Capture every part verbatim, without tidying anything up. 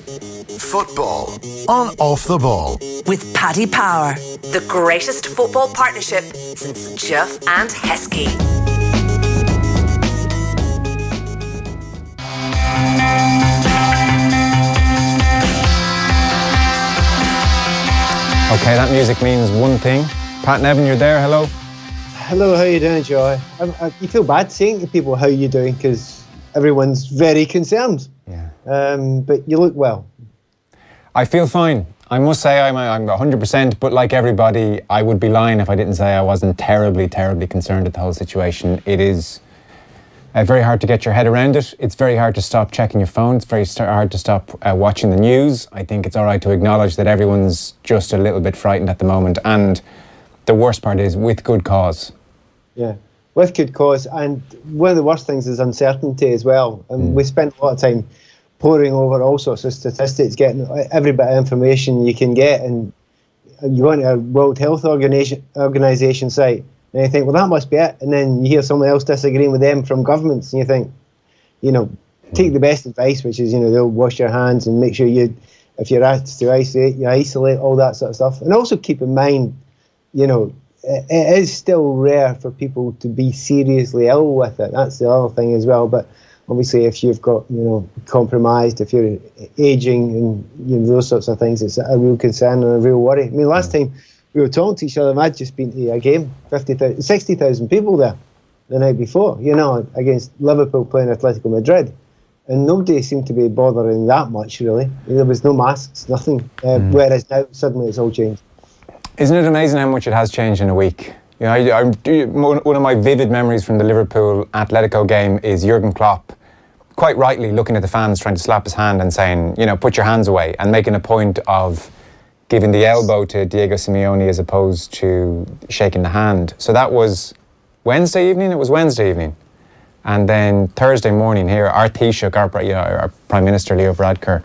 Football on Off the Ball. With Paddy Power, the greatest football partnership since Duff and Heskey. Okay, that music means one thing. Pat Nevin, you're there, hello. Hello, how you doing, Joy? I, I, you feel bad saying to people how you doing because everyone's very concerned. Yeah. Um, but you look well. I feel fine. I must say I'm, I'm one hundred percent, but like everybody, I would be lying if I didn't say I wasn't terribly, terribly concerned at the whole situation. It is uh, very hard to get your head around it. It's very hard to stop checking your phone. It's very st- hard to stop uh, watching the news. I think it's all right to acknowledge that everyone's just a little bit frightened at the moment. And the worst part is with good cause. Yeah, with good cause. And one of the worst things is uncertainty as well. And mm. we spent a lot of time poring over all sorts of statistics, getting every bit of information you can get. And you go into a World Health Organization, Organization site and you think, well, that must be it. And then you hear someone else disagreeing with them from governments and you think, you know, take the best advice, which is, you know, they'll wash your hands and make sure you, if you're asked to isolate, you isolate, all that sort of stuff. And also keep in mind, you know, it is still rare for people to be seriously ill with it. That's the other thing as well. But obviously, if you've got, you know, compromised, if you're aging and, you know, those sorts of things, it's a real concern and a real worry. I mean, last time we were talking to each other, I'd just been to a game, fifty thousand, sixty thousand people there the night before, you know, against Liverpool playing Atletico Madrid. And nobody seemed to be bothering that much, really. There was no masks, nothing. Uh, mm. Whereas now, suddenly it's all changed. Isn't it amazing how much it has changed in a week? You know, I, I, one of my vivid memories from the Liverpool Atletico game is Jurgen Klopp, quite rightly looking at the fans, trying to slap his hand and saying, you know, put your hands away, and making a point of giving the elbow to Diego Simeone as opposed to shaking the hand. So that was Wednesday evening. It was Wednesday evening, and then Thursday morning here, our Taoiseach, our, you know, our Prime Minister Leo Varadkar,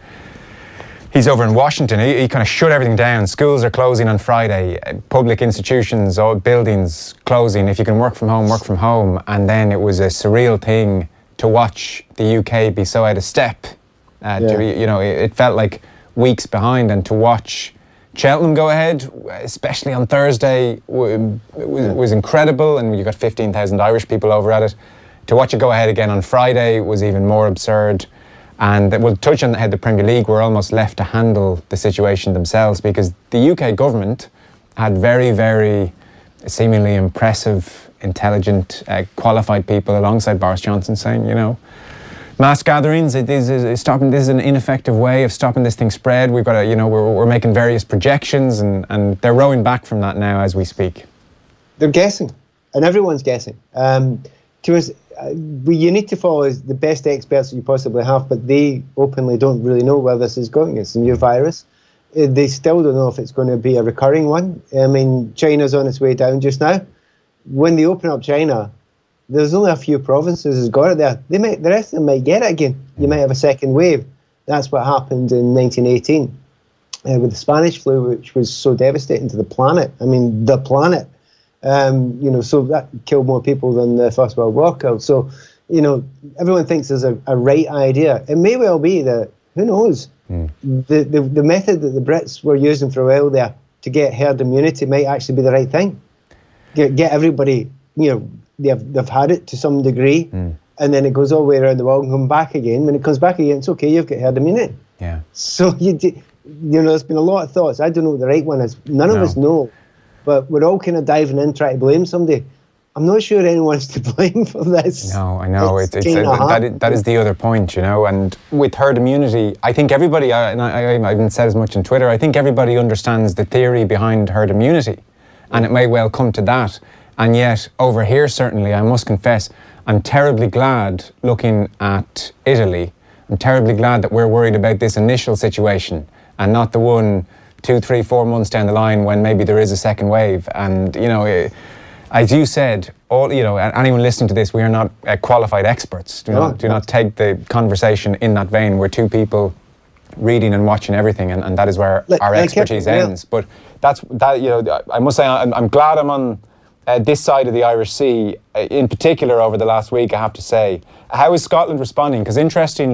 he's over in Washington. He, he kind of shut everything down. Schools are closing on Friday. Public institutions, all buildings closing. If you can work from home, work from home. And then it was a surreal thing to watch the U K be so out of step. Uh, yeah. to, you know, it, it felt like weeks behind. And to watch Cheltenham go ahead, especially on Thursday, w- was, was incredible. And you got fifteen thousand Irish people over at it. To watch it go ahead again on Friday was even more absurd. And we'll touch on how the Premier League were almost left to handle the situation themselves, because the U K government had very, very seemingly impressive, intelligent, uh, qualified people alongside Boris Johnson saying, you know, mass gatherings, it is, is stopping. This is an ineffective way of stopping this thing spread. We've got to, you know, we're, we're making various projections, and, and they're rowing back from that now as we speak. They're guessing, and everyone's guessing. Um, to us, Uh, you need to follow the best experts that you possibly have, but they openly don't really know where this is going. It's a new virus. Uh, they still don't know if it's going to be a recurring one. I mean, China's on its way down just now. When they open up China, there's only a few provinces that's got it there. They might, the rest of them might get it again. You might have a second wave. That's what happened in nineteen eighteen uh, with the Spanish flu, which was so devastating to the planet. I mean, the planet. Um, you know, so that killed more people than the First World War killed. So, you know, everyone thinks there's a, a right idea. It may well be that, who knows, mm. the, the the method that the Brits were using for a while there to get herd immunity might actually be the right thing. Get, get everybody, you know, they've, they've had it to some degree, mm. and then it goes all the way around the world and come back again. When it comes back again, it's okay, you've got herd immunity. Yeah. So, you, you know, there's been a lot of thoughts. I don't know what the right one is. None no. of us know. But we're all kind of diving in, trying to blame somebody. I'm not sure anyone's to blame for this. No, I know. It's, it's, it's uh, that, is, that is the other point, you know. And with herd immunity, I think everybody, uh, and I, I haven't said as much on Twitter, I think everybody understands the theory behind herd immunity. And it may well come to that. And yet, over here, certainly, I must confess, I'm terribly glad looking at Italy. I'm terribly glad that we're worried about this initial situation and not the one two, three, four months down the line when maybe there is a second wave. And, you know, as you said, all, you know, anyone listening to this, we are not uh, qualified experts. Do, no, not, do no. not take the conversation in that vein. We're two people reading and watching everything, and, and that is where like, our expertise like ends. But that's, that, you know, I must say, I'm, I'm glad I'm on uh, this side of the Irish Sea, uh, in particular over the last week, I have to say. How is Scotland responding? Because interestingly,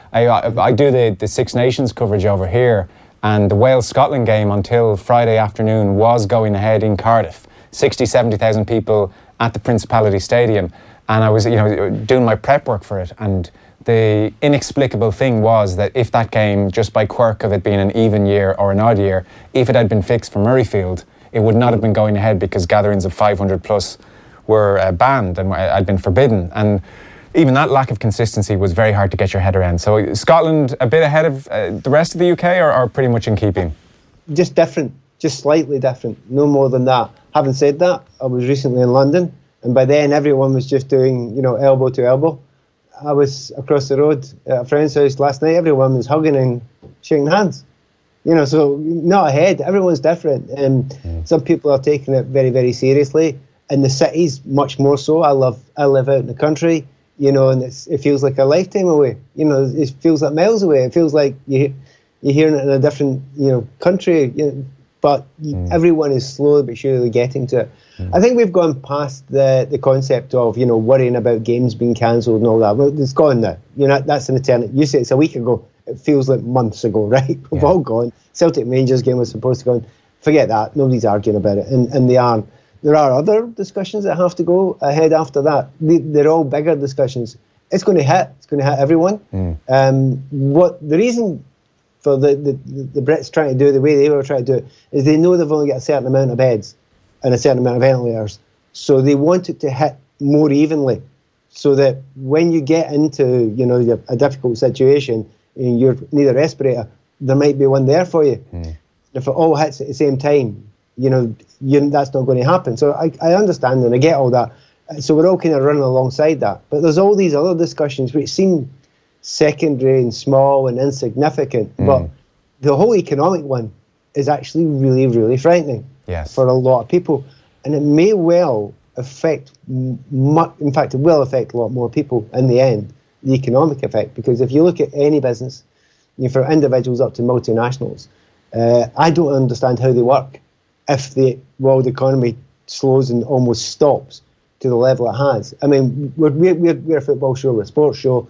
I, I, I do the, the Six Nations coverage over here, and the Wales-Scotland game until Friday afternoon was going ahead in Cardiff. sixty, seventy thousand people at the Principality Stadium, and I was, you know, doing my prep work for it, and the inexplicable thing was that if that game, just by quirk of it being an even year or an odd year, if it had been fixed for Murrayfield, it would not have been going ahead because gatherings of five hundred plus were uh, banned and had been forbidden. And even that lack of consistency was very hard to get your head around. So Scotland a bit ahead of uh, the rest of the U K, or, or pretty much in keeping? Just different, just slightly different, no more than that. Having said that, I was recently in London, and by then everyone was just doing, you know, elbow to elbow. I was across the road at a friend's house last night, everyone was hugging and shaking hands. You know, so not ahead, everyone's different. Um, mm. Some people are taking it very, very seriously. In the cities, much more so. I love, I live out in the country, you know, and it's, it feels like a lifetime away. You know, it feels like miles away. It feels like you, you're hearing it in a different, you know, country. You know, but mm. everyone is slowly but surely getting to it. Mm. I think we've gone past the, the concept of, you know, worrying about games being cancelled and all that. Well, it's gone now. You know, that's an eternity. You say it's a week ago. It feels like months ago, right? We've yeah. all gone. Celtic Rangers game was supposed to go on. Forget that. Nobody's arguing about it. And, and they aren't. There are other discussions that have to go ahead after that. They, they're all bigger discussions. It's going to hit. It's going to hit everyone. Mm. Um, what the reason for the, the, the Brits trying to do it the way they were trying to do it is they know they've only got a certain amount of beds and a certain amount of ventilators. So they want it to hit more evenly so that when you get into, you know, a difficult situation and you need a respirator, there might be one there for you. Mm. If it all hits at the same time, you know, you, that's not going to happen. So I, I understand and I get all that. So we're all kind of running alongside that. But there's all these other discussions which seem secondary and small and insignificant. Mm. But the whole economic one is actually really, really frightening yes. for a lot of people. And it may well affect, mu- in fact, it will affect a lot more people in the end, the economic effect. Because if you look at any business, you know, from individuals up to multinationals, uh, I don't understand how they work if the world economy slows and almost stops to the level it has. I mean, we're, we're, we're a football show, we're a sports show.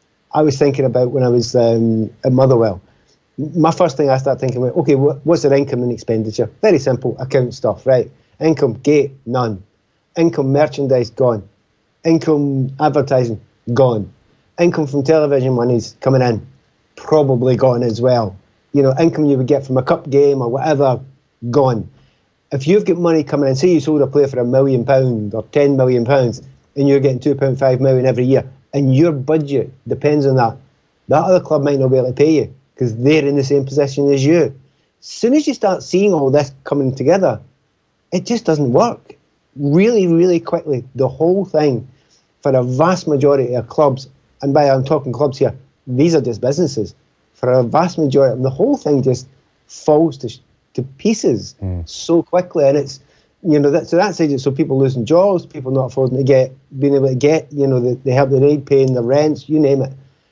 I was thinking about when I was um, at Motherwell. My first thing I started thinking about, okay, what, what's their income and expenditure? Very simple, account stuff, right? Income, gate, none. Income, merchandise, gone. Income, advertising, gone. Income from television money's coming in, probably gone as well. You know, income you would get from a cup game or whatever, gone. If you've got money coming in, say you sold a player for a million pounds or ten million pounds and you're getting two point five million every year and your budget depends on that, that other club might not be able to pay you because they're in the same position as you. As soon as you start seeing all this coming together, it just doesn't work. Really, really quickly, the whole thing for a vast majority of clubs, and by I'm talking clubs here, these are just businesses. For a vast majority of them, the whole thing just falls to to pieces mm. so quickly, and it's, you know, that, so that's it. So people losing jobs, people not affording to get, being able to get, you know, the, the help they need, paying the rents, you name it.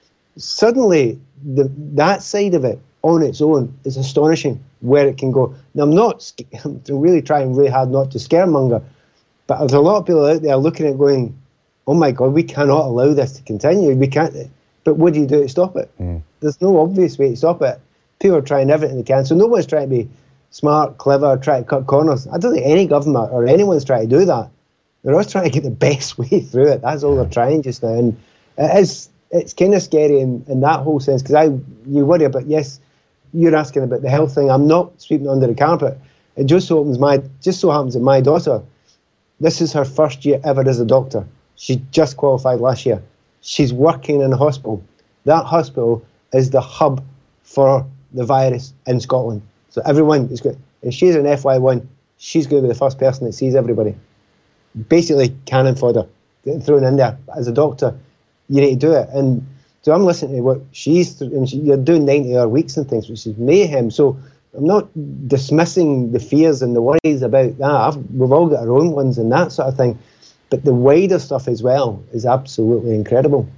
Suddenly, the, that side of it on its own is astonishing where it can go. Now, I'm not, I'm really trying really hard not to scaremonger, but there's a lot of people out there looking at going, oh my God, we cannot allow this to continue. We can't. But what do you do to stop it? Mm. There's no obvious way to stop it. People are trying everything they can. So no one's trying to be smart, clever, try to cut corners. I don't think any government or anyone's trying to do that. They're all trying to get the best way through it. That's all they're trying just now. And it is, it's kind of scary in, in that whole sense, because I, you worry about, yes, you're asking about the health thing. I'm not sweeping under the carpet. It just so happens, my, just so happens that my daughter, this is her first year ever as a doctor. She just qualified last year. She's working in a hospital. That hospital is the hub for the virus in Scotland. So everyone is going, and she's an F Y one, she's going to be the first person that sees everybody. Basically cannon fodder, getting thrown in there. As a doctor, you need to do it. And so I'm listening to what she's, and she, you're doing ninety hour weeks and things, which is mayhem. So I'm not dismissing the fears and the worries about that. I've, we've all got our own ones and that sort of thing. But the wider stuff as well is absolutely incredible.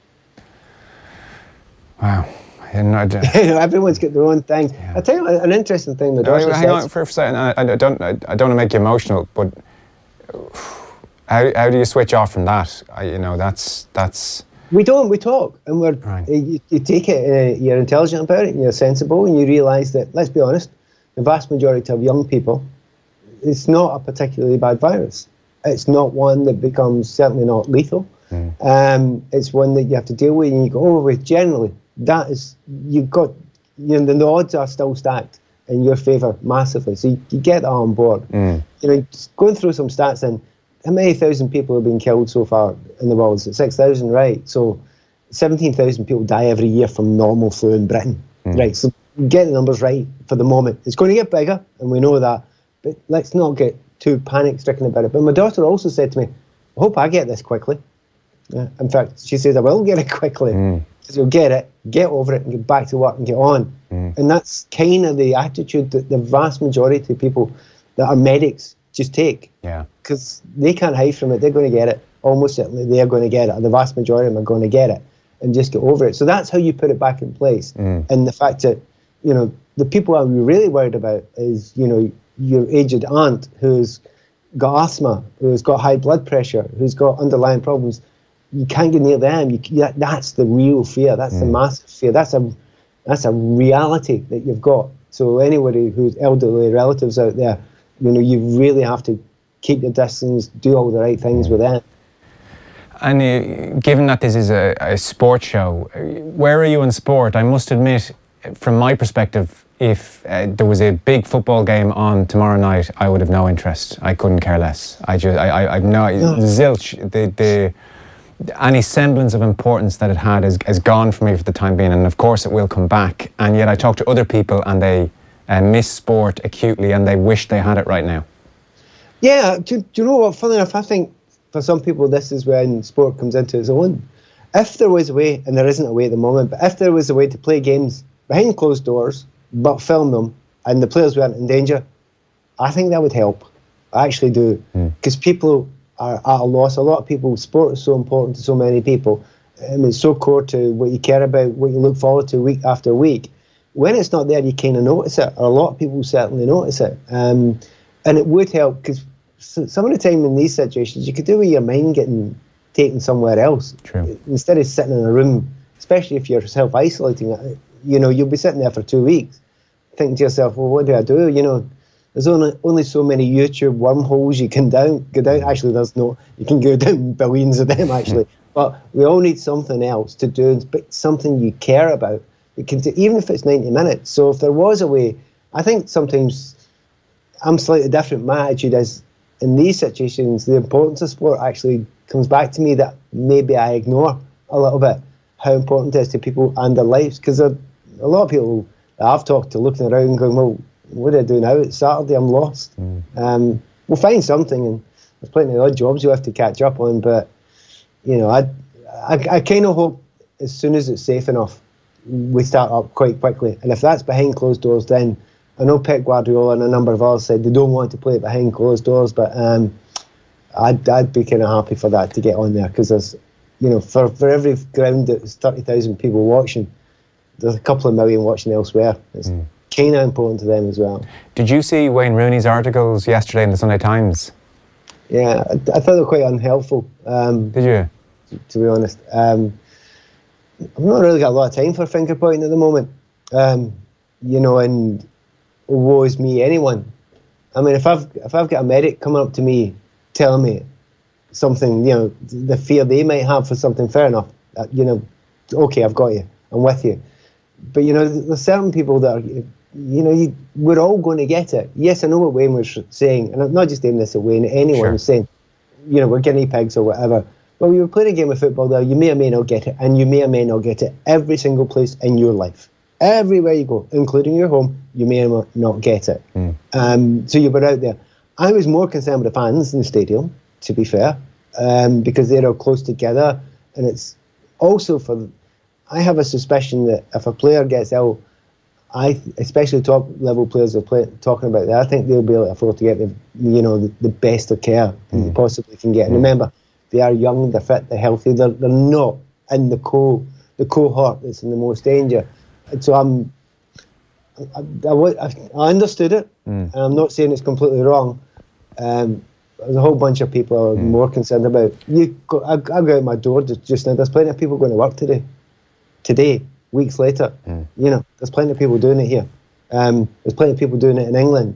Wow. No, everyone's got their own thing. Yeah. I'll tell you an interesting thing. The no, hang on for a second. I, I don't. I, I don't want to make you emotional, but how how do you switch off from that? I, you know, that's that's We don't. We talk, and we're Right. you, you take it. Uh, you're intelligent about it, and you're sensible, and you realise that. Let's be honest, the vast majority of young people, it's not a particularly bad virus. It's not one that becomes certainly not lethal. Mm. Um, it's one that you have to deal with, and you go over with. Generally, that is you've got. You know, the odds are still stacked in your favour massively. So you, you get that on board. Mm. You know, just going through some stats then, how many thousand people have been killed so far in the world? Is it six thousand, right? So seventeen thousand people die every year from normal flu in Britain, mm. right? So get the numbers right for the moment. It's going to get bigger, and we know that, but let's not get too panic-stricken about it. But my daughter also said to me, I hope I get this quickly. Yeah. In fact, she says, I will get it quickly. Mm. You'll get it, get over it, and get back to work and get on. Mm. And that's kind of the attitude that the vast majority of people that are medics just take. Yeah. Because they can't hide from it. They're going to get it. Almost certainly they're going to get it. The vast majority of them are going to get it and just get over it. So that's how you put it back in place. Mm. And the fact that, you know, the people I'm really worried about is, you know, your aged aunt who's got asthma, who's got high blood pressure, who's got underlying problems. You can't get near them. You, that, that's the real fear. That's mm. the massive fear. That's a that's a reality that you've got. So anybody who's elderly relatives out there, you know, you really have to keep your distance, do all the right things mm. with them. And uh, given that this is a, a sport show, where are you in sport? I must admit, from my perspective, if uh, there was a big football game on tomorrow night, I would have no interest. I couldn't care less. I just, I, I, I've no, no. zilch. The the. Any semblance of importance that it had is, is gone for me for the time being, and of course it will come back. And yet I talk to other people and they uh, miss sport acutely and they wish they had it right now. Yeah, do, do you know what, funny enough, I think for some people this is when sport comes into its own. If there was a way, and there isn't a way at the moment, but if there was a way to play games behind closed doors but film them and the players weren't in danger, I think that would help. I actually do. Because mm. people are at a loss. A lot of people, sport is so important to so many people. Um, it's so core to what you care about, what you look forward to week after week. When it's not there, you kind of notice it, or a lot of people certainly notice it. Um, and it would help, because some of the time in these situations, you could do with your mind getting taken somewhere else. True. Instead of sitting in a room, especially if you're self-isolating, you know, you'll be sitting there for two weeks thinking to yourself, well, what do I do? You know, there's only only so many YouTube wormholes you can down go down. Actually, there's no. You can go down billions of them, actually. But we all need something else to do, but something you care about. You can do, even if it's ninety minutes. So if there was a way, I think sometimes I'm slightly different. My attitude is, in these situations, the importance of sport actually comes back to me that maybe I ignore a little bit, how important it is to people and their lives. Because a lot of people that I've talked to looking around going, well, what do I do now? It's Saturday, I'm lost. Mm. Um, we'll find something, and there's plenty of odd jobs you have to catch up on, but, you know, I, I, I kind of hope as soon as it's safe enough, we start up quite quickly. And if that's behind closed doors, then I know Pep Guardiola and a number of others said they don't want to play it behind closed doors, but um, I'd, I'd be kind of happy for that to get on there, because there's, you know, for, for every ground that's thirty thousand people watching, there's a couple of million watching elsewhere. It's mm. kind of important to them as well. Did you see Wayne Rooney's articles yesterday in the Sunday Times? Yeah, I, I thought they were quite unhelpful. Um, Did you? To, to be honest. Um, I've not really got a lot of time for finger pointing at the moment. Um, you know, and woe is me, anyone. I mean, if I've if I've got a medic coming up to me telling me something, you know, the fear they might have for something, fair enough. Uh, you know, okay, I've got you. I'm with you. But, you know, there's certain people that are, you know, you, we're all going to get it. Yes, I know what Wayne was saying, and I'm not just aiming this at Wayne, anyone sure. was saying, you know, we're guinea pigs or whatever. Well, you were playing a game of football there, you may or may not get it, and you may or may not get it every single place in your life. Everywhere you go, including your home, you may or may not get it. Mm. Um, so you were out there. I was more concerned with the fans in the stadium, to be fair, um, because they're all close together, and it's also for... I have a suspicion that if a player gets ill, I, especially top level players are play, talking about that, I think they'll be able to afford to get the, you know, the, the best of care mm. they possibly can get. And remember, they are young, they're fit, they're healthy, they're, they're not in the co the cohort that's in the most danger. And so I'm, I, I, I, I understood it, mm. and I'm not saying it's completely wrong. Um, there's a whole bunch of people are mm. more concerned about. You go, I, I go out my door just now. There's plenty of people going to work today. Today, weeks later, mm. you know, there's plenty of people doing it here. Um, there's plenty of people doing it in England.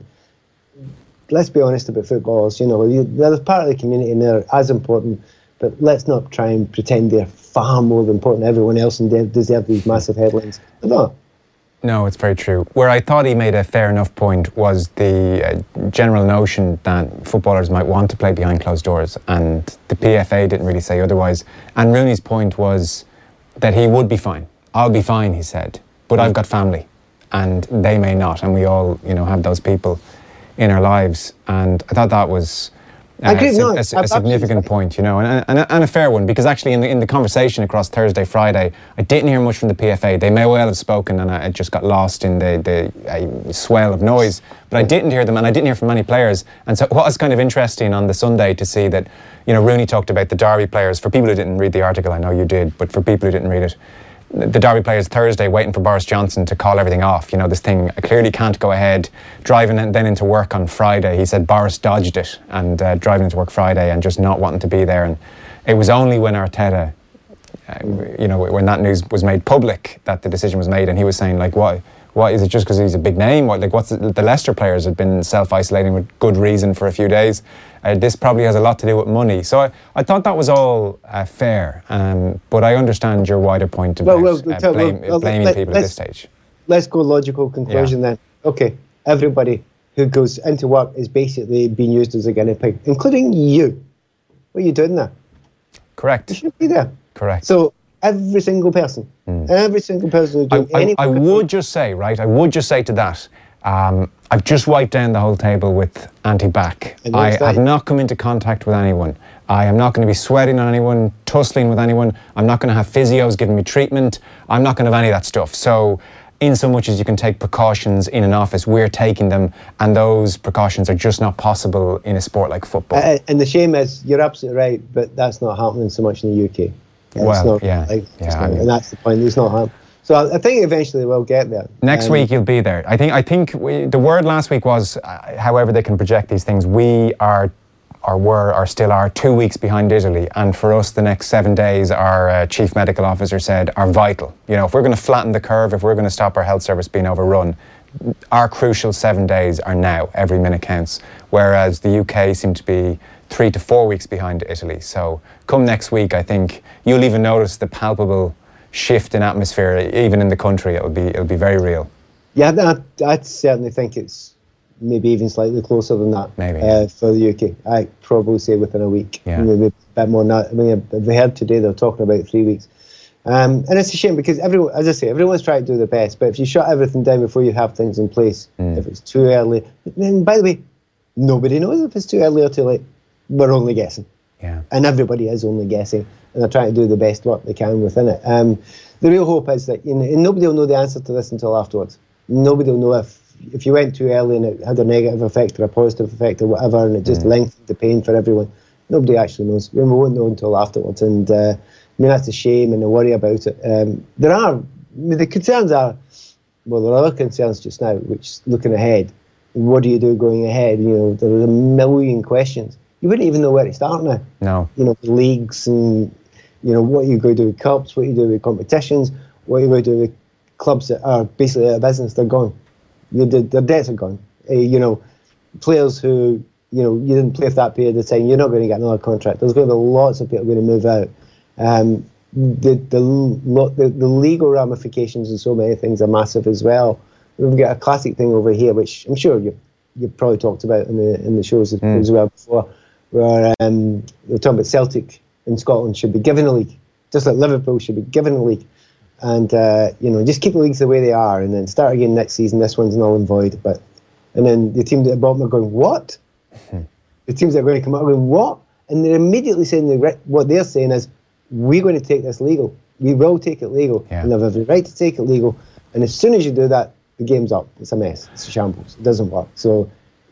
Let's be honest about footballers. You know, you, they're part of the community and they're as important. But let's not try and pretend they're far more important than everyone else and they deserve these massive headlines. They're not. No, it's very true. Where I thought he made a fair enough point was the uh, general notion that footballers might want to play behind closed doors, and the P F A didn't really say otherwise. And Rooney's point was that he would be fine. I'll be fine, he said, but I've got family, and they may not, and we all, you know, have those people in our lives. And I thought that was Uh, agree, a, no, a, a significant point, you know, and, and, and a fair one, because actually in the, in the conversation across Thursday, Friday, I didn't hear much from the P F A. They may well have spoken and I, it just got lost in the, the uh, swell of noise, but I didn't hear them and I didn't hear from many players. And so it was kind of interesting on the Sunday to see that, you know, Rooney talked about the Derby players. For people who didn't read the article, I know you did, but for people who didn't read it, the Derby players Thursday waiting for Boris Johnson to call everything off. You know, this thing clearly can't go ahead. Driving then into work on Friday, he said Boris dodged it, and uh, driving into work Friday and just not wanting to be there. And it was only when Arteta, uh, you know, when that news was made public that the decision was made, and he was saying, like, why? What is it? Just because he's a big name? What, like, what's the, the Leicester players had been self-isolating with good reason for a few days. Uh, this probably has a lot to do with money. So I, I thought that was all uh, fair, um, but I understand your wider point about well, well, uh, blame, well, blaming let, people at this stage. Let's go logical conclusion yeah. then. Okay, everybody who goes into work is basically being used as a guinea pig, including you. What are you doing there? Correct. You should be there. Correct. So every single person, mm. every single person who's doing I, any... I, I would just say, right, I would just say to that, um, I've just wiped down the whole table with anti-back. I have not come into contact with anyone. I am not going to be sweating on anyone, tussling with anyone. I'm not going to have physios giving me treatment. I'm not going to have any of that stuff. So in so much as you can take precautions in an office, we're taking them, and those precautions are just not possible in a sport like football. Uh, and the shame is, you're absolutely right, but that's not happening so much in the U K. It's well, not, yeah, like, yeah not, I mean, and that's the point. It's not happening. So I, I think eventually we'll get there. Next um, week you'll be there. I think. I think we, the word last week was, uh, however they can project these things, we are, or were, or still are, two weeks behind Italy. And for us, the next seven days, our uh, chief medical officer said, are vital. You know, if we're going to flatten the curve, if we're going to stop our health service being overrun, our crucial seven days are now. Every minute counts. Whereas the U K seem to be three to four weeks behind Italy. So come next week, I think you'll even notice the palpable shift in atmosphere, even in the country. It'll be it'll be very real. Yeah, I, I certainly think it's maybe even slightly closer than that. Maybe uh, yeah. For the U K, I probably say within a week. Yeah. Maybe a bit more than that. I mean, we heard today they're talking about three weeks, um, and it's a shame because everyone, as I say, everyone's trying to do the best. But if you shut everything down before you have things in place, mm. if it's too early, then by the way, nobody knows if it's too early or too late. We're only guessing. Yeah. And everybody is only guessing, and they're trying to do the best work they can within it. Um, the real hope is that, you know, and nobody will know the answer to this until afterwards. Nobody will know if if you went too early and it had a negative effect or a positive effect or whatever, and it just mm. lengthened the pain for everyone. Nobody actually knows. We won't know until afterwards, and uh, I mean, that's a shame and a worry about it. Um, there are, I mean, the concerns are, well, there are other concerns just now, which looking ahead, what do you do going ahead? You know, there are a million questions. You wouldn't even know where to start now. No. You know, the leagues and, you know, what you go do with cups, what you do with competitions, what you go do with clubs that are basically out of business. They're gone. Their, their debts are gone. Uh, you know, players who, you know, you didn't play for that period of time, you're not going to get another contract. There's going to be lots of people going to move out. Um, the, the, the, the legal ramifications and so many things are massive as well. We've got a classic thing over here, which I'm sure you've, you've probably talked about in the in the shows mm. as well before, where um, we're talking about Celtic in Scotland should be given a league, just like Liverpool should be given a league, and uh, you know, just keep the leagues the way they are, and then start again next season. This one's null and void, but and then the teams at the bottom are going, what? Mm-hmm. The teams that are going to come out are going, what? And they're immediately saying the, what they're saying is, we're going to take this legal. We will take it legal, yeah. and they have every right to take it legal. And as soon as you do that, the game's up. It's a mess. It's a shambles. It doesn't work. So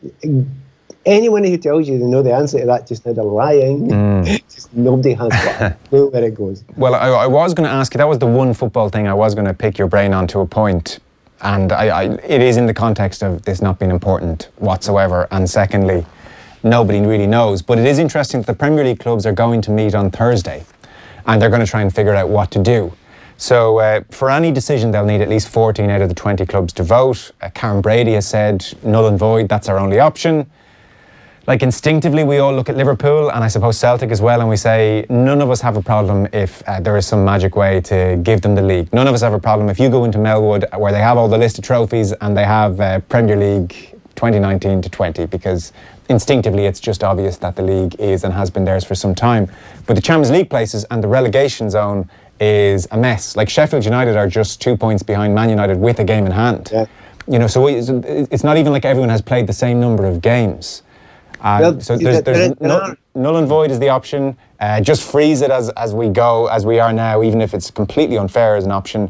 anyone who tells you they know the answer to that just now, they're lying. Mm. Just nobody has got a clue where it goes. Well, I, I was going to ask you, that was the one football thing I was going to pick your brain on to a point. And I, I, it is in the context of this not being important whatsoever. And secondly, nobody really knows. But it is interesting that the Premier League clubs are going to meet on Thursday, and they're going to try and figure out what to do. So uh, for any decision, they'll need at least fourteen out of the twenty clubs to vote. Uh, Karen Brady has said null and void, that's our only option. Like, instinctively, we all look at Liverpool, and I suppose Celtic as well, and we say none of us have a problem if uh, there is some magic way to give them the league. None of us have a problem if you go into Melwood, where they have all the list of trophies and they have uh, Premier League twenty nineteen to twenty, because instinctively it's just obvious that the league is and has been theirs for some time. But the Champions League places and the relegation zone is a mess. Like, Sheffield United are just two points behind Man United with a game in hand. Yeah. You know, so it's not even like everyone has played the same number of games. Uh, well, so there's, there's no, null and void is the option. Uh, just freeze it as, as we go, as we are now, even if it's completely unfair as an option.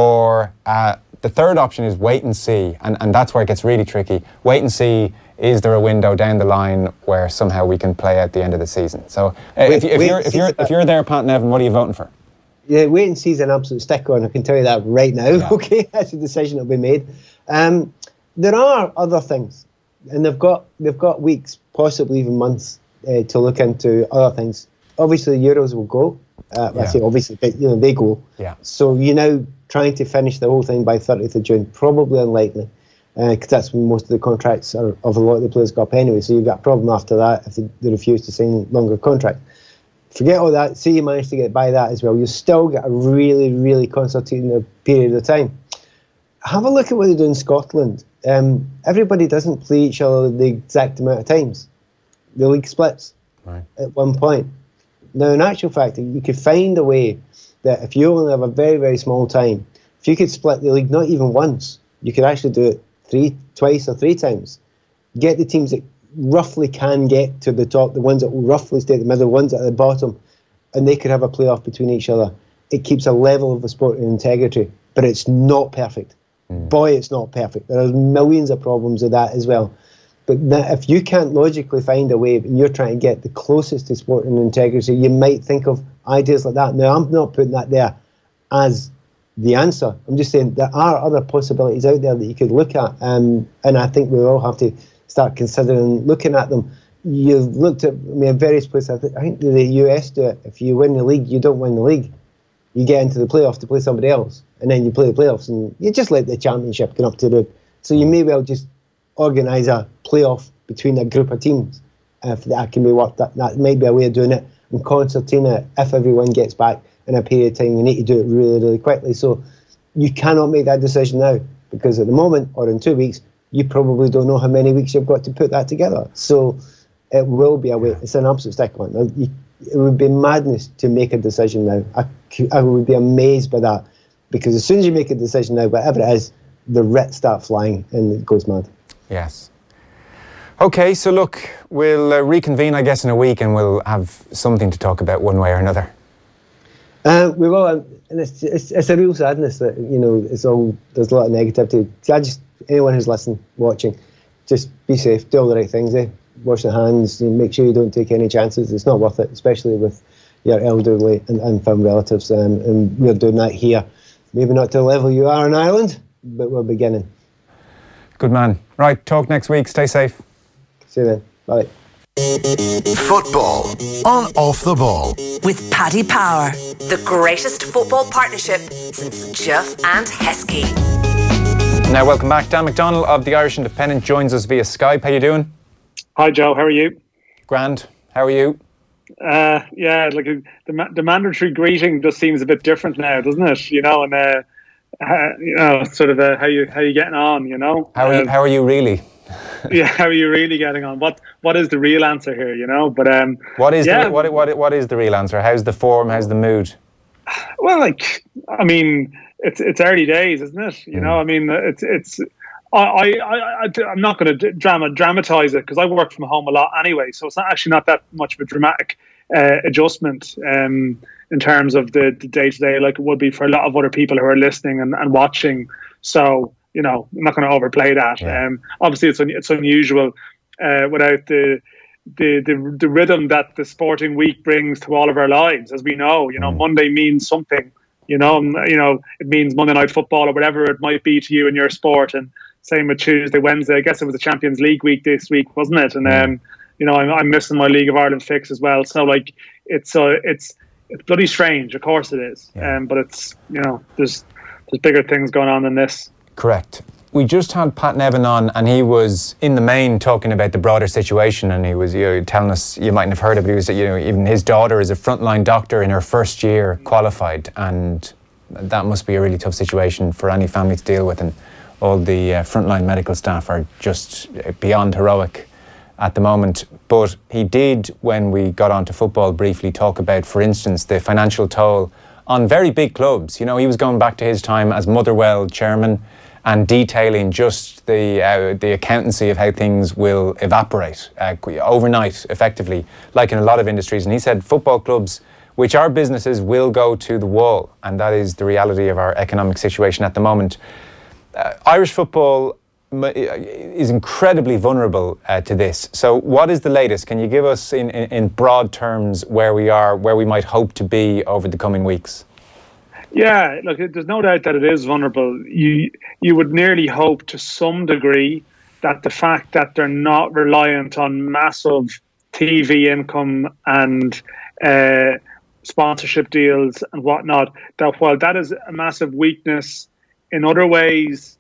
Or uh, the third option is wait and see, and, and that's where it gets really tricky. Wait and see, is there a window down the line where somehow we can play at the end of the season? So uh, wait, if, if, you're, if, you're, if you're there, Pat Nevin, what are you voting for? Yeah, wait and see is an absolute sticker, and I can tell you that right now. Yeah. Okay, that's a decision that will be made. Um, there are other things, and they've got they've got weeks, possibly even months, uh, to look into other things. Obviously, the Euros will go. Uh, yeah. I say obviously, but you know they go. Yeah. So you're now trying to finish the whole thing by thirtieth of June. Probably unlikely, because uh, that's when most of the contracts are, of a lot of the players go up anyway. So you've got a problem after that if they, they refuse to sign longer contracts. Forget all that. Say you manage to get by that as well. You still get a really, really concertina period of time. Have a look at what they do in Scotland. Um, everybody doesn't play each other the exact amount of times. The league splits right. at one point. Now, in actual fact, you could find a way that if you only have a very, very small time, if you could split the league not even once, you could actually do it three, twice or three times. Get the teams that roughly can get to the top, the ones that will roughly stay at the middle, the ones at the bottom, and they could have a playoff between each other. It keeps a level of the sporting integrity, but it's not perfect. Mm. Boy, it's not perfect. There are millions of problems with that as well. But that, if you can't logically find a way and you're trying to get the closest to sporting integrity, you might think of ideas like that. Now, I'm not putting that there as the answer. I'm just saying there are other possibilities out there that you could look at, um, and I think we all have to start considering looking at them. You've looked at, I mean, various places. I, th- I think the U S do it. If you win the league, you don't win the league. You get into the playoffs to play somebody else, and then you play the playoffs, and you just let the championship come up to the. So you may well just organise a playoff between a group of teams. If that can be worked, that that might be a way of doing it. And concertina, if everyone gets back in a period of time, you need to do it really, really quickly. So you cannot make that decision now, because at the moment, or in two weeks, you probably don't know how many weeks you've got to put that together. So it will be a way. It's an absolute stick one. It would be madness to make a decision now. I, I would be amazed by that, because as soon as you make a decision now, whatever it is, the writs start flying and it goes mad. Yes. Okay, so look, we'll uh, reconvene, I guess, in a week, and we'll have something to talk about one way or another. Uh, we will, um, and it's, it's it's a real sadness that, you know, it's all, there's a lot of negativity. I just, anyone who's listening, watching, just be safe, do all the right things, eh? Wash your hands, and make sure you don't take any chances. It's not worth it, especially with your elderly and infirm relatives. Um, and we're doing that here. Maybe not to the level you are in Ireland, but we're beginning. Good man. Right, talk next week. Stay safe. See you then. Bye. Football on Off the Ball. With Paddy Power, the greatest football partnership since Juff and Heskey. Now, welcome back. Dan McDonnell of the Irish Independent joins us via Skype. How you doing? Hi, Joe. How are you? Grand. How are you? Uh, yeah, like uh, the the mandatory greeting just seems a bit different now, doesn't it? You know, and uh, uh, you know, sort of uh, how you how you getting on? You know, how are you, uh, how are you really? Yeah, how are you really getting on? What what is the real answer here? You know, but um, what is yeah. the, what what what is the real answer? How's the form? How's the mood? Well, like I mean, it's it's early days, isn't it? You mm. know, I mean, it's it's. I, I, I, I'm not going to drama, dramatize it, because I work from home a lot anyway, so it's not actually not that much of a dramatic uh, adjustment um, in terms of the, the day-to-day, like it would be for a lot of other people who are listening and, and watching. So, you know, I'm not going to overplay that. Yeah. Um, obviously, it's un, it's unusual uh, without the, the the the rhythm that the sporting week brings to all of our lives. As we know, you know, mm. Monday means something. You know, you know, it means Monday Night Football or whatever it might be to you in your sport, and same with Tuesday, Wednesday. I guess it was the Champions League week this week, wasn't it? And um, You know, I'm, I'm missing my League of Ireland fix as well. So like, it's uh, it's it's bloody strange. Of course it is. Yeah. Um, but it's, you know, there's there's bigger things going on than this. Correct. We just had Pat Nevin on, and he was in the main talking about the broader situation, and he was, you know, telling us, you mightn't have heard of it, he was, you know, even his daughter is a frontline doctor in her first year qualified, and that must be a really tough situation for any family to deal with, and all the uh, frontline medical staff are just beyond heroic at the moment. But he did, when we got onto football, briefly talk about, for instance, the financial toll on very big clubs. You know, he was going back to his time as Motherwell chairman and detailing just the uh, the accountancy of how things will evaporate uh, overnight, effectively, like in a lot of industries. And he said football clubs, which are businesses, will go to the wall. And that is the reality of our economic situation at the moment. Uh, Irish football is incredibly vulnerable uh, to this. So what is the latest? Can you give us in, in, in broad terms where we are, where we might hope to be over the coming weeks? Yeah, look, there's no doubt that it is vulnerable. You you would nearly hope to some degree that the fact that they're not reliant on massive T V income and uh, sponsorship deals and whatnot, that while that is a massive weakness, in other ways,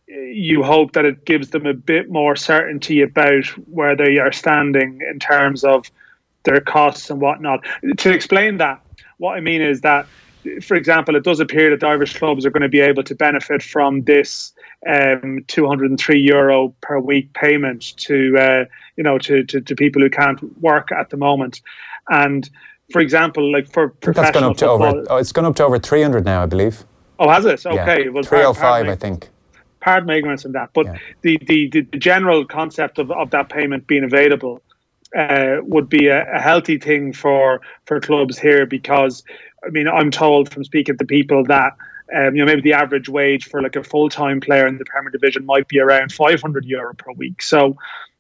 you hope that it gives them a bit more certainty about where they are standing in terms of their costs and whatnot. To explain that, what I mean is that, for example, it does appear that the Irish clubs are going to be able to benefit from this um, two hundred three euro per week payment to, uh, you know, to, to, to people who can't work at the moment. And for example, like for professional that's gone up to football, over. Oh, it's gone up to over three hundred now, I believe. Oh, has it? Okay, yeah. well, three oh five, I think. Pardon my ignorance in that, but yeah. the, the, the general concept of, of that payment being available uh, would be a, a healthy thing for for clubs here, because I mean, I'm told from speaking to people that um, you know, maybe the average wage for like a full-time player in the Premier Division might be around five hundred euro per week. So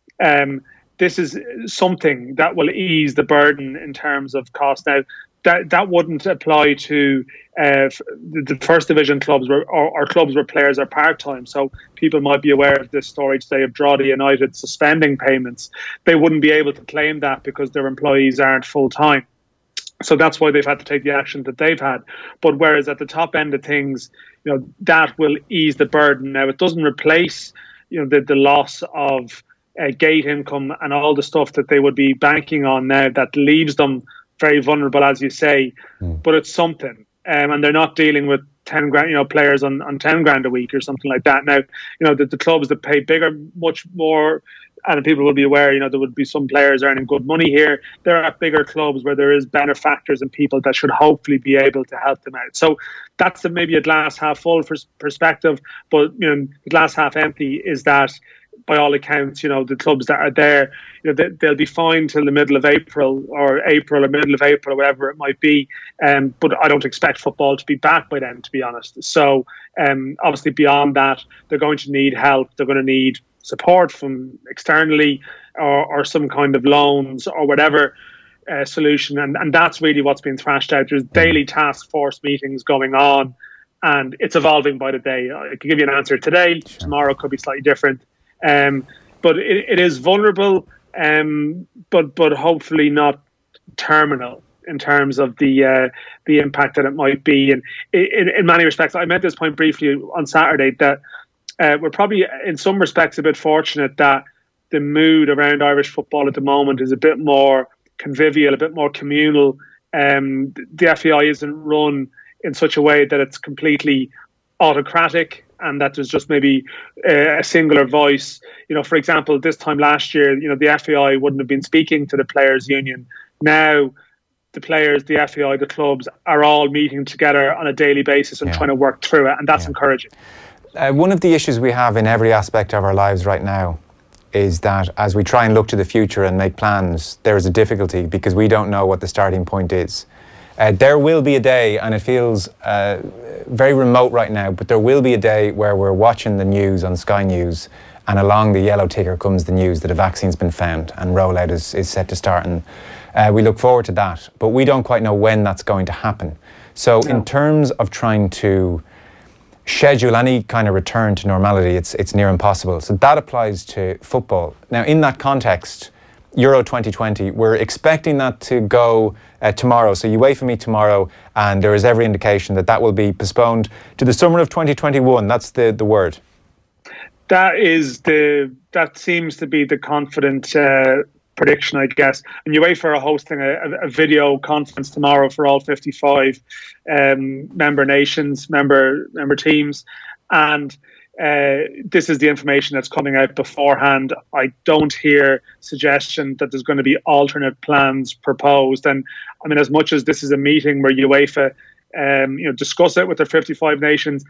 um, this is something that will ease the burden in terms of cost. Now, that that wouldn't apply to uh, the first division clubs where, or, or clubs where players are part-time. So people might be aware of this story today of Drogheda United suspending payments. They wouldn't be able to claim that because their employees aren't full-time. So that's why they've had to take the action that they've had. But whereas at the top end of things, you know, that will ease the burden. Now, it doesn't replace, you know, the, the loss of uh, gate income and all the stuff that they would be banking on now that leaves them very vulnerable, as you say. Mm. But it's something. Um, and they're not dealing with ten grand, you know, players on, on ten grand a week or something like that. Now, you know, the, the clubs that pay bigger, much more, and people will be aware, you know, there would be some players earning good money here. There are bigger clubs where there is benefactors and people that should hopefully be able to help them out. So that's a, maybe a glass half full perspective, but, you know, the glass half empty is that, by all accounts, you know, the clubs that are there, you know, they, they'll be fine till the middle of April or April or middle of April or whatever it might be. Um, but I don't expect football to be back by then, to be honest. So um, obviously beyond that, they're going to need help. They're going to need support from externally or, or some kind of loans or whatever uh, solution. And, and that's really what's being thrashed out. There's daily task force meetings going on and it's evolving by the day. I can give you an answer today. Sure. Tomorrow could be slightly different. Um, but it, it is vulnerable, um, but but hopefully not terminal in terms of the uh, the impact that it might be. And in, in many respects, I made this point briefly on Saturday that uh, we're probably in some respects a bit fortunate that the mood around Irish football at the moment is a bit more convivial, a bit more communal. Um, the F A I isn't run in such a way that it's completely autocratic and that there's just maybe uh, a singular voice. You know, for example, this time last year, you know, the F A I wouldn't have been speaking to the players' union. Now, the players, the F A I, the clubs are all meeting together on a daily basis and yeah. trying to work through it, and that's yeah. encouraging. Uh, one of the issues we have in every aspect of our lives right now is that as we try and look to the future and make plans, there is a difficulty because we don't know what the starting point is. Uh, there will be a day, and it feels uh, very remote right now, but there will be a day where we're watching the news on Sky News and along the yellow ticker comes the news that a vaccine's been found and rollout is, is set to start. And uh, we look forward to that, but we don't quite know when that's going to happen. So no. in terms of trying to schedule any kind of return to normality, it's, it's near impossible. So that applies to football. Now, in that context, Euro twenty twenty. We're expecting that to go uh, tomorrow. So UEFA meet tomorrow, and there is every indication that that will be postponed to the summer of twenty twenty-one. That's the, the word. That is the that seems to be the confident uh, prediction, I guess. And UEFA are hosting a, a video conference tomorrow for all fifty-five um, member nations, member member teams, and uh, this is the information that's coming out beforehand. I don't hear suggestion that there's going to be alternate plans proposed. And I mean, as much as this is a meeting where UEFA, um, you know, discuss it with their fifty-five nations,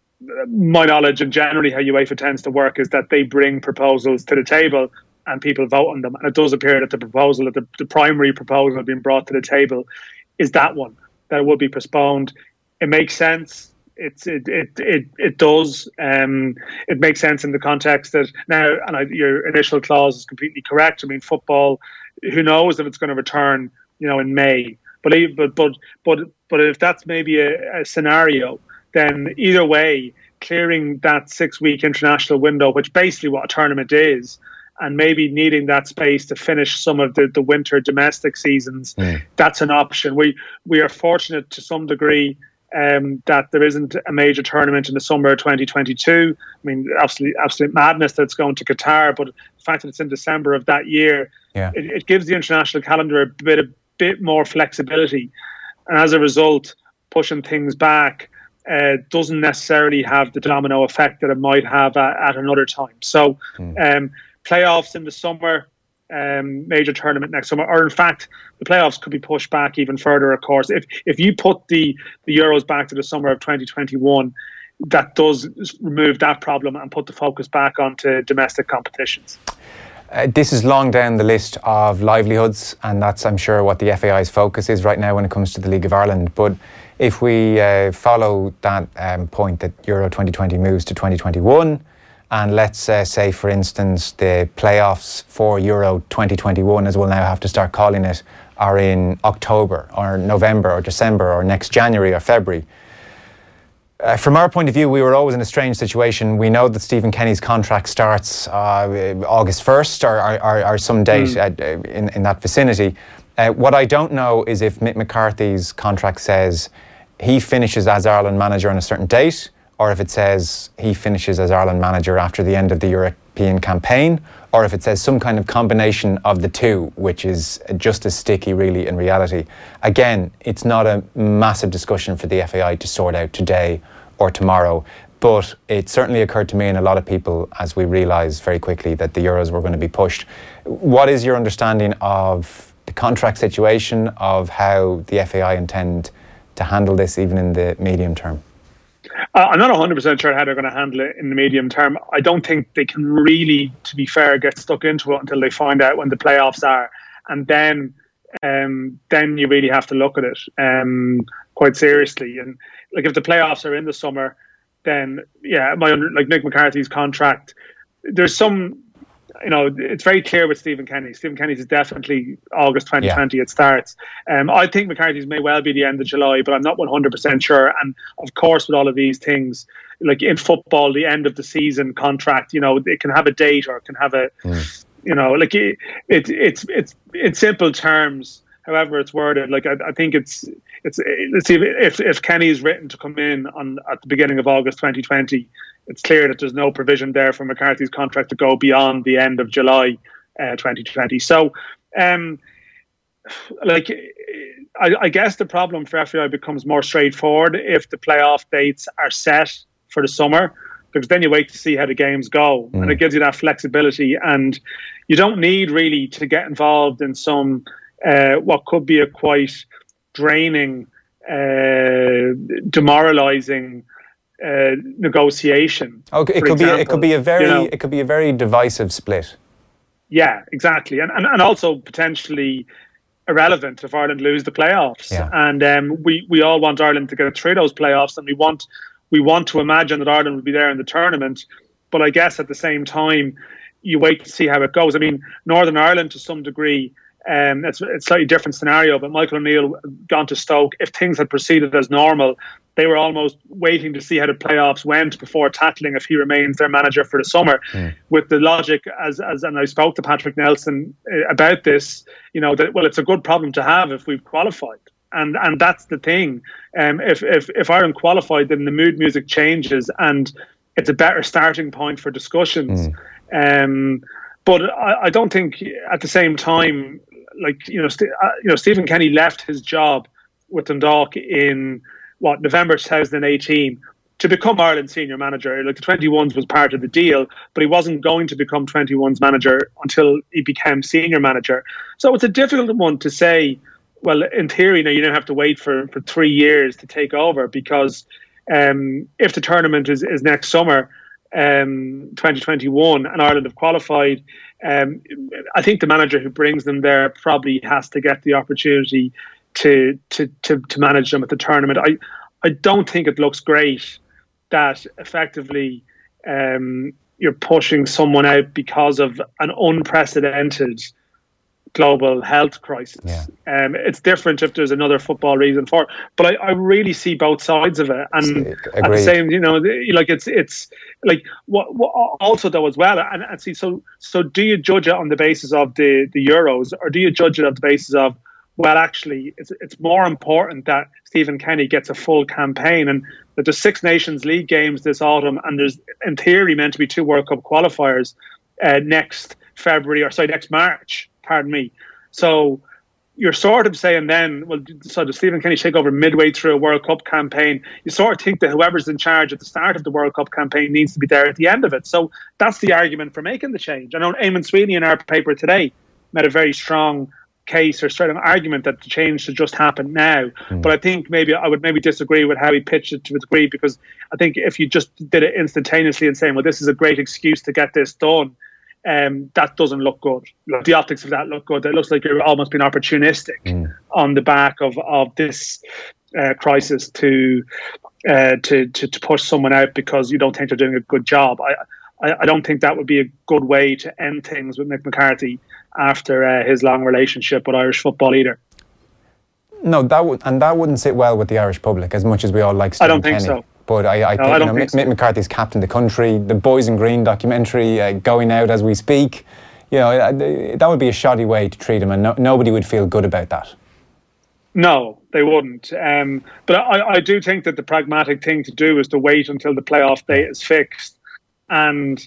my knowledge and generally how UEFA tends to work is that they bring proposals to the table and people vote on them. And it does appear that the proposal, that the, the primary proposal being brought to the table is that one, that will be postponed. It makes sense. It's it it it, it does. Um, it makes sense in the context that now, and I, your initial clause is completely correct. I mean, football, who knows if it's going to return, you know, in May. But but but but, but if that's maybe a, a scenario, then either way, clearing that six-week international window, which basically what a tournament is, and maybe needing that space to finish some of the, the winter domestic seasons, mm. that's an option. We we are fortunate to some degree um, that there isn't a major tournament in the summer of twenty twenty-two. I mean, absolute, absolute madness that it's going to Qatar, but the fact that it's in December of that year, yeah. it, it gives the international calendar a bit, a bit more flexibility. And as a result, pushing things back Uh, doesn't necessarily have the domino effect that it might have at, at another time. So mm. um, playoffs in the summer, um, major tournament next summer, or in fact, the playoffs could be pushed back even further, of course. If if you put the, the Euros back to the summer of twenty twenty-one, that does remove that problem and put the focus back onto domestic competitions. Uh, this is long down the list of livelihoods, and that's, I'm sure, what the F A I's focus is right now when it comes to the League of Ireland. But if we uh, follow that um, point that Euro twenty twenty moves to twenty twenty-one, and let's uh, say, for instance, the playoffs for Euro twenty twenty-one, as we'll now have to start calling it, are in October or November or December or next January or February. Uh, from our point of view, we were always in a strange situation. We know that Stephen Kenny's contract starts uh, August first or, or, or some date mm. at, uh, in, in that vicinity. Uh, what I don't know is if Mick McCarthy's contract says he finishes as Ireland manager on a certain date, or if it says he finishes as Ireland manager after the end of the European campaign, or if it says some kind of combination of the two, which is just as sticky really in reality. Again, it's not a massive discussion for the F A I to sort out today or tomorrow, but it certainly occurred to me and a lot of people as we realised very quickly that the Euros were going to be pushed. What is your understanding of the contract situation, of how the F A I intend to handle this even in the medium term? Uh, I'm not one hundred percent sure how they're going to handle it in the medium term. I don't think they can really, to be fair, get stuck into it until they find out when the playoffs are. And then um, then you really have to look at it um, quite seriously. And like if the playoffs are in the summer, then, yeah, my like Mick McCarthy's contract, there's some, you know, it's very clear with Stephen Kenny. Stephen Kenny's is definitely August twenty twenty, yeah. It starts. Um, I think McCarthy's may well be the end of July, but I'm not one hundred percent sure. And of course, with all of these things, like in football, the end of the season contract, you know, it can have a date or it can have a, mm. you know, like it, it, it's, it's in simple terms, however it's worded. Like I, I think it's, it's, let's see if, if Kenny is written to come in on at the beginning of August twenty twenty, it's clear that there's no provision there for McCarthy's contract to go beyond the end of July uh, twenty twenty. So, um, like, I, I guess the problem for F A I becomes more straightforward if the playoff dates are set for the summer, because then you wait to see how the games go, mm. and it gives you that flexibility. And you don't need really to get involved in some uh, what could be a quite draining, uh, demoralising Uh, negotiation. Okay, it could example. be. It could be a very. You know, it could be a very divisive split. Yeah, exactly, and and, and also potentially irrelevant if Ireland lose the playoffs. Yeah. And um, we we all want Ireland to get through those playoffs, and we want we want to imagine that Ireland will be there in the tournament. But I guess at the same time, you wait to see how it goes. I mean, Northern Ireland to some degree Um, it's, it's a slightly different scenario, but Michael O'Neill gone to Stoke. If things had proceeded as normal, they were almost waiting to see how the playoffs went before tackling if he remains their manager for the summer. Mm. With the logic, as as and I spoke to Patrick Nelson about this, you know, that well, it's a good problem to have if we've qualified, and and that's the thing. Um, if if if Ireland qualified, then the mood music changes, and it's a better starting point for discussions. Mm. Um, but I, I don't think at the same time. Like you know, St- uh, you know, Stephen Kenny left his job with Dundalk in what November twenty eighteen to become Ireland's senior manager. Like the twenty-ones was part of the deal, but he wasn't going to become twenty-ones manager until he became senior manager. So it's a difficult one to say. Well, in theory, now you don't have to wait for, for three years to take over because um, if the tournament is, is next summer, um, twenty twenty-one, and Ireland have qualified. Um, I think the manager who brings them there probably has to get the opportunity to to to, to manage them at the tournament. I, I don't think it looks great that effectively um, you're pushing someone out because of an unprecedented global health crisis. Yeah. Um, it's different if there's another football reason for it, but I, I really see both sides of it. And Agreed. at the same, you know, like it's it's like what, what also though as well. And, and see, so so do you judge it on the basis of the the Euros, or do you judge it on the basis of well, actually, it's it's more important that Stephen Kenny gets a full campaign, and that there's six Nations League games this autumn, and there's in theory meant to be two World Cup qualifiers uh, next February or sorry next March. Pardon me. So you're sort of saying then, well, so does Stephen Kenny take over midway through a World Cup campaign? You sort of think that whoever's in charge at the start of the World Cup campaign needs to be there at the end of it. So that's the argument for making the change. I know Eamon Sweeney in our paper today made a very strong case or strong argument that the change should just happen now. Mm. But I think maybe I would maybe disagree with how he pitched it to a degree, because I think if you just did it instantaneously and saying, well, this is a great excuse to get this done, Um, that doesn't look good. The optics of that look good. It looks like you're almost being opportunistic mm. on the back of of this uh, crisis to, uh, to to to push someone out because you don't think they're doing a good job. I I, I don't think that would be a good way to end things with Mick McCarthy after uh, his long relationship with Irish football either. No, that would and that wouldn't sit well with the Irish public, as much as we all like Stephen I don't think Kenny. so. But I, I no, think, I you know, think Mick, so. Mick McCarthy's captained the country. The Boys in Green documentary uh, going out as we speak. You know, that would be a shoddy way to treat him, and no, nobody would feel good about that. No, they wouldn't. Um, but I, I do think that the pragmatic thing to do is to wait until the playoff date is fixed, and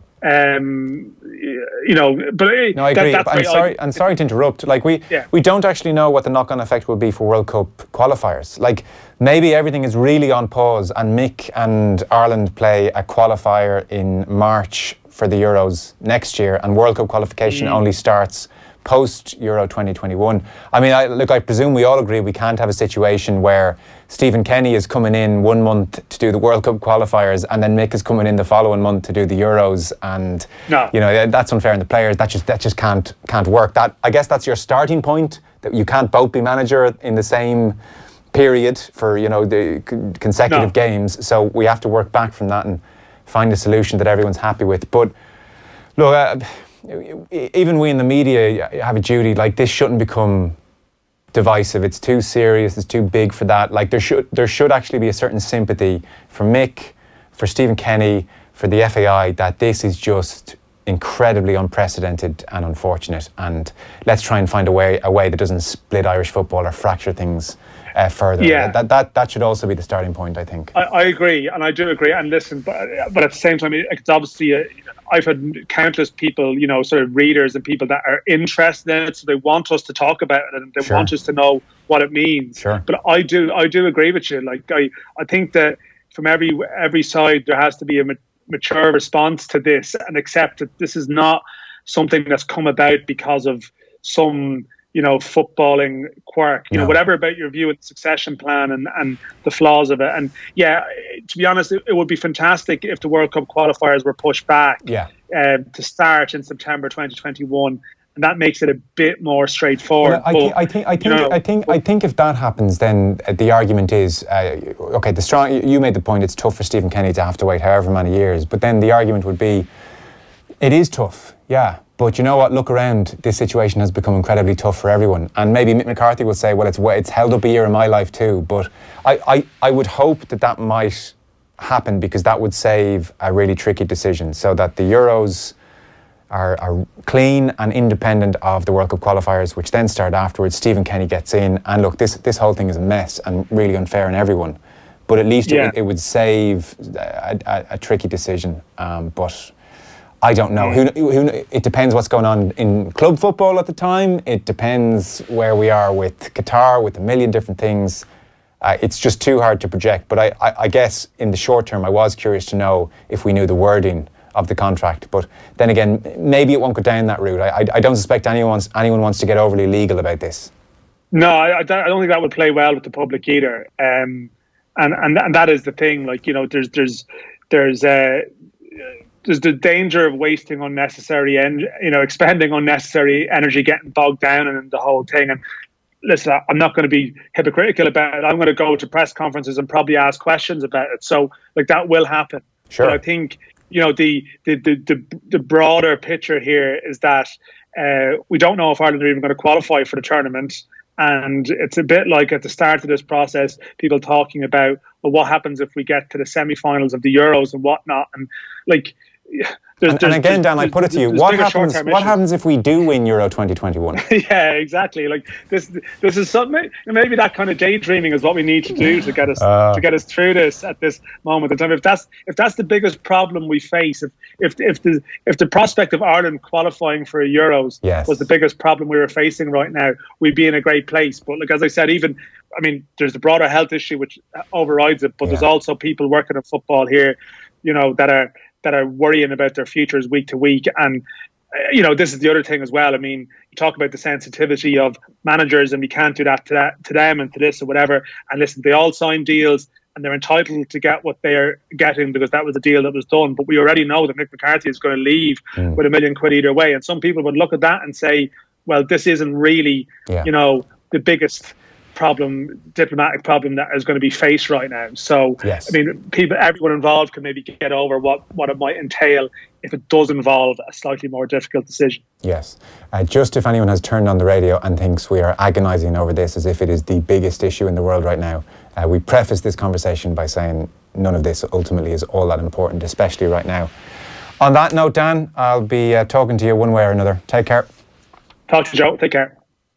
um, you know. But no, I agree. That, I'm sorry. I, I'm sorry to interrupt. Like we, yeah. we don't actually know what the knock-on effect will be for World Cup qualifiers. Like maybe everything is really on pause, and Mick and Ireland play a qualifier in March for the Euros next year, and World Cup qualification mm. only starts post Euro twenty twenty-one. I mean, I, look, I presume we all agree we can't have a situation where Stephen Kenny is coming in one month to do the World Cup qualifiers, and then Mick is coming in the following month to do the Euros, and no. you know that's unfair on the players. That just that just can't can't work. That I guess that's your starting point. That you can't both be manager in the same period for you know the consecutive no. games. So we have to work back from that and find a solution that everyone's happy with. But look, uh, even we in the media have a duty. Like this shouldn't become divisive. It's too serious. It's too big for that. Like there should there should actually be a certain sympathy for Mick, for Stephen Kenny, for the F A I that this is just incredibly unprecedented and unfortunate. And let's try and find a way a way that doesn't split Irish football or fracture things Uh, further. Yeah. That, that that should also be the starting point, I think. I, I agree, and I do agree. And listen, but, but at the same time, it's obviously a, I've had countless people, you know, sort of readers and people that are interested in it, so they want us to talk about it and they sure. want us to know what it means. Sure. But I do, I do agree with you. Like I, I think that from every every side there has to be a ma- mature response to this and accept that this is not something that's come about because of some, you know, footballing quirk, you no. know, whatever about your view of the succession plan and, and the flaws of it. And yeah, to be honest, it, it would be fantastic if the World Cup qualifiers were pushed back yeah. uh, to start in September twenty twenty-one. And that makes it a bit more straightforward. Well, I, but, th- I think, I think, you know, I think, I think if that happens, then the argument is, uh, okay, the strong. You made the point. It's tough for Stephen Kenny to have to wait however many years. But then the argument would be, it is tough, yeah. But you know what? Look around. This situation has become incredibly tough for everyone. And maybe Mick McCarthy will say, well, it's it's held up a year in my life too. But I, I, I would hope that that might happen, because that would save a really tricky decision, so that the Euros are, are clean and independent of the World Cup qualifiers, which then start afterwards. Stephen Kenny gets in. And look, this, this whole thing is a mess and really unfair on everyone. But at least yeah. it, it would save a, a, a tricky decision. Um, but I don't know. Who, who, it depends what's going on in club football at the time. It depends where we are with Qatar, with a million different things. Uh, it's just too hard to project. But I, I, I guess in the short term, I was curious to know if we knew the wording of the contract. But then again, maybe it won't go down that route. I, I, I don't suspect anyone wants, anyone wants to get overly legal about this. No, I, I don't think that would play well with the public either. Um, and, and and that is the thing. Like, you know, there's there's there's uh, there's the danger of wasting unnecessary and you know expending unnecessary energy, getting bogged down in the whole thing. And listen, I'm not going to be hypocritical about it. I'm going to go to press conferences and probably ask questions about it. So, like, that will happen. Sure. But I think, you know, the the the the, the broader picture here is that uh, we don't know if Ireland are even going to qualify for the tournament. And it's a bit like at the start of this process, people talking about, well, what happens if we get to the semi-finals of the Euros and whatnot? And, like... There's, and, there's, and again, Dan, I put it to you: what happens? What happens if we do win Euro twenty twenty-one? Yeah, exactly. Like this, this is something. Maybe that kind of daydreaming is what we need to do to get us uh, to get us through this at this moment in time. If that's if that's the biggest problem we face, if if if the if the prospect of Ireland qualifying for a Euros yes. was the biggest problem we were facing right now, we'd be in a great place. But like as I said, even I mean, there's the broader health issue which overrides it. But yeah. there's also people working in football here, you know, that are. that are worrying about their futures week to week. And, uh, you know, this is the other thing as well. I mean, you talk about the sensitivity of managers and we can't do that to, that to them and to this or whatever. And listen, they all sign deals and they're entitled to get what they're getting because that was the deal that was done. But we already know that Mick McCarthy is going to leave mm. with a million quid either way. And some people would look at that and say, well, this isn't really, yeah. you know, the biggest problem, diplomatic problem that is going to be faced right now. So, yes. I mean, people, everyone involved can maybe get over what, what it might entail if it does involve a slightly more difficult decision. Yes. Uh, just if anyone has turned on the radio and thinks we are agonising over this as if it is the biggest issue in the world right now, uh, we preface this conversation by saying none of this ultimately is all that important, especially right now. On that note, Dan, I'll be uh, talking to you one way or another. Take care. Talk to you, Joe. Take care.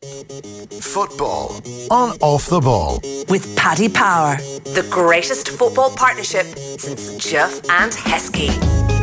Football on Off the Ball with Paddy Power, the greatest football partnership since Jeff and Heskey.